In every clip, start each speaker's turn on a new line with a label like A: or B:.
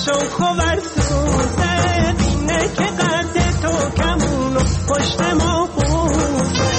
A: شوخ و ورسوده اینه که قد تو کمون و پشت ما بوده.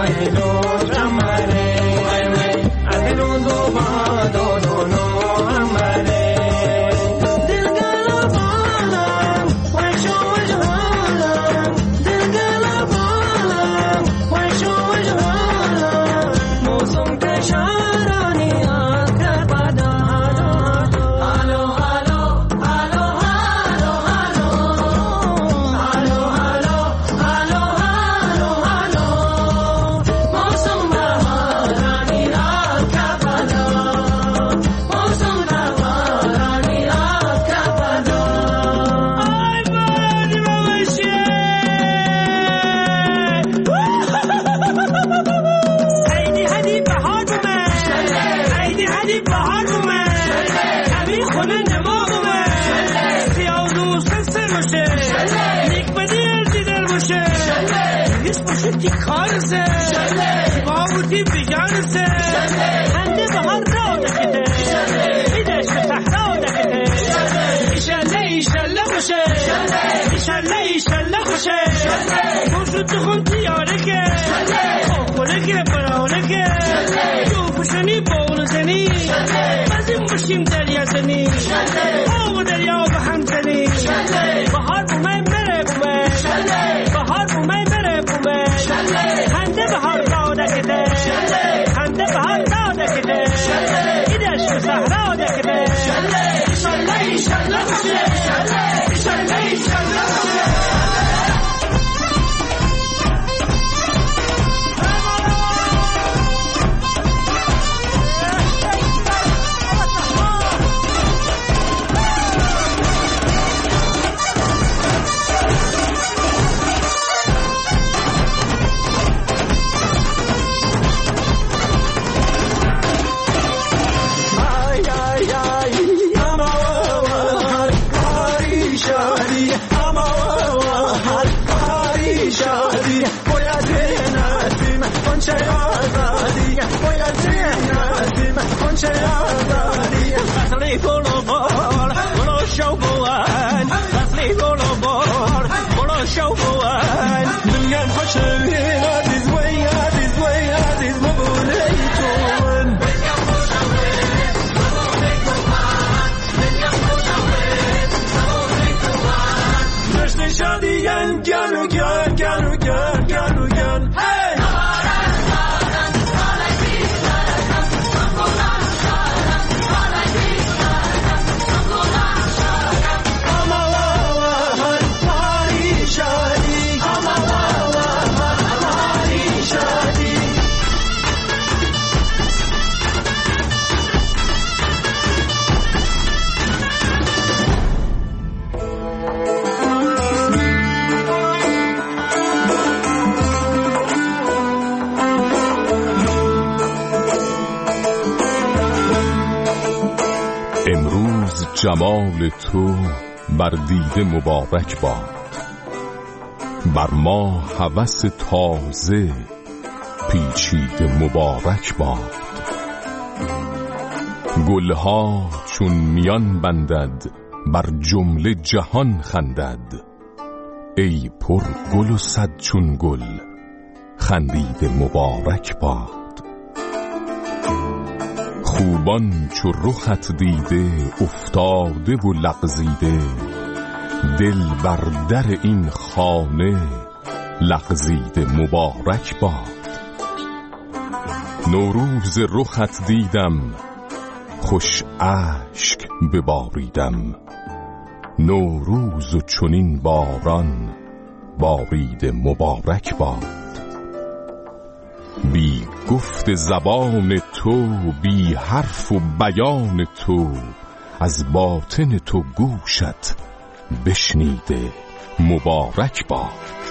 B: جمال تو بر دیده مبارک باد، بر ما هوس تازه پیچیده مبارک باد. گلها چون میان بندد بر جمله جهان خندد، ای پر گل و صد چون گل خندیده مبارک باد. خوبان چو رخت دیده افتاده و لغزیده، دل بر در این خانه لغزیده مبارک باد. نوروز رخت دیدم خوش اشک بباریدم، نوروز و چنین باران باریده مبارک باد. بی گفت زبان تو، بی حرف و بیان تو، از باطن تو گوشت بشنیده مبارک باد.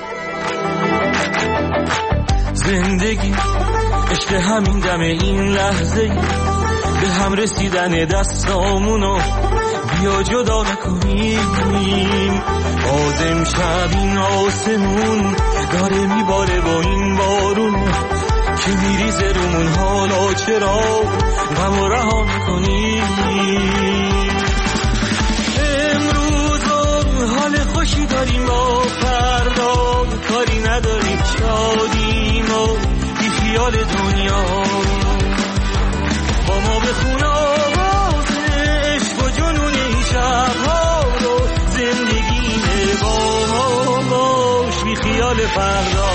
C: زندگی عشق همین دم این لحظه، به هم رسیدن دستامونو بیا جدا نکنیم. آدم شب این آسمون داره میباره با این بارون که میریزه رومون، حالا چرا غم و رها میکنیم؟ امروز حال خوشی داریم، با فردا کاری نداریم، شادیم و بی خیال دنیا با ما بخون آواز عشق و جنون این شبها رو زندگی با ما باش بی خیال فردا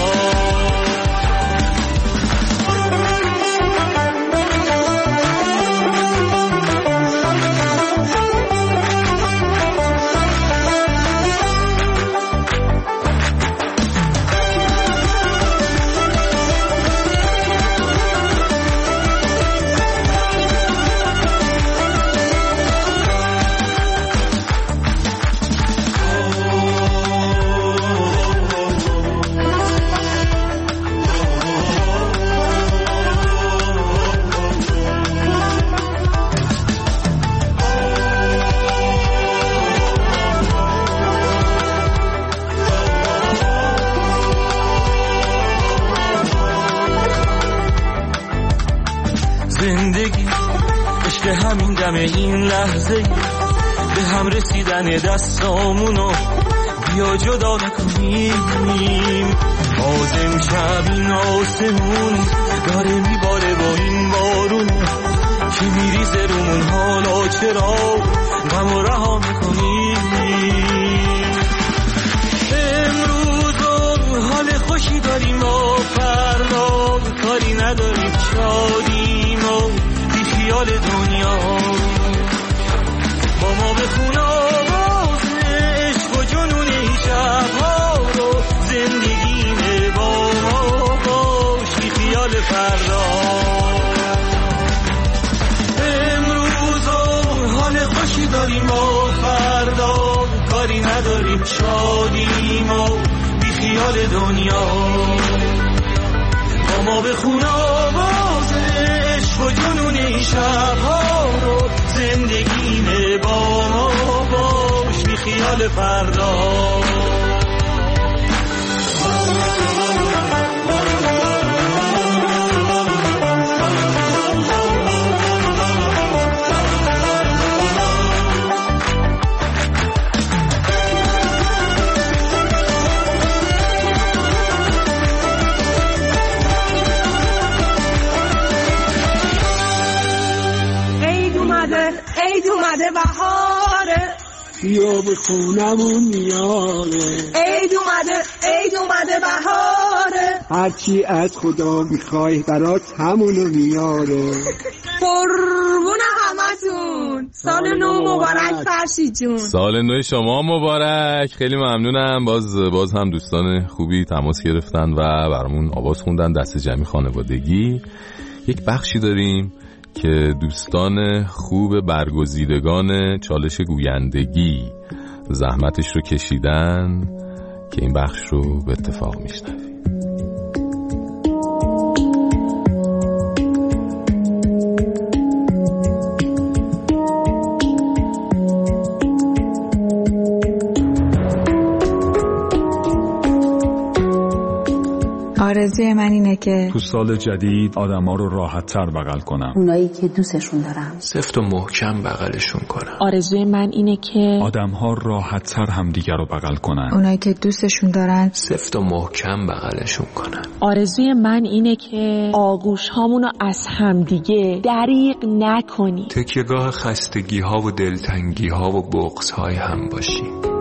C: زندگی عشق همین دم این لحظه به هم رسیدن دستامونو بیا جدا نکنیم باز امشب این آسمون داره میباره با این بارون که میریزه رومون حالا چرا غم و رها میکنیم امروز حال خوشی داریم و فردا کاری نداریم شادیم و بی خیال دنیا با ما بخون آواز عشق و جنون این شبها رو زندگی با ما باش بی خیال فردا امروز حال خوشی داریم و فردا کاری نداریم شادیم و بی خیال دنیا با ما بخون آواز عشق و جنون این شبها رو زندگی با ما باش بی خیال فردا
D: اومده بهاره
A: بیا به خونمون میاره
D: عید اومده بهاره
A: هرچی از خدا میخوای برات همونو میاره
D: قربون همتون سال نو مبارک فرشید جون
B: سال نو شما مبارک خیلی ممنونم باز هم دوستان خوبی تماس گرفتن و برامون آواز خوندن دست جمعی خانوادگی یک بخشی داریم که دوستان خوب برگزیدگان چالش گویندگی زحمتش رو کشیدن که این بخش رو به اتفاق میشنویم.
E: آرزوی من اینه که
F: تو سال جدید آدم‌ها رو راحت‌تر بغل کنم.
G: اونایی که دوستشون دارم
H: سفت و محکم بغلشون کنم.
I: آرزوی من اینه که
F: آدم‌ها راحت‌تر همدیگر رو بغل کنن.
E: اونایی که دوستشون دارن
H: سفت و محکم بغلشون کنن.
I: آرزوی من اینه که آغوش هامونو از همدیگه دریغ نکنی.
H: تکیه‌گاه خستگی‌ها و دلتنگی‌ها و بغض‌های هم باشیم.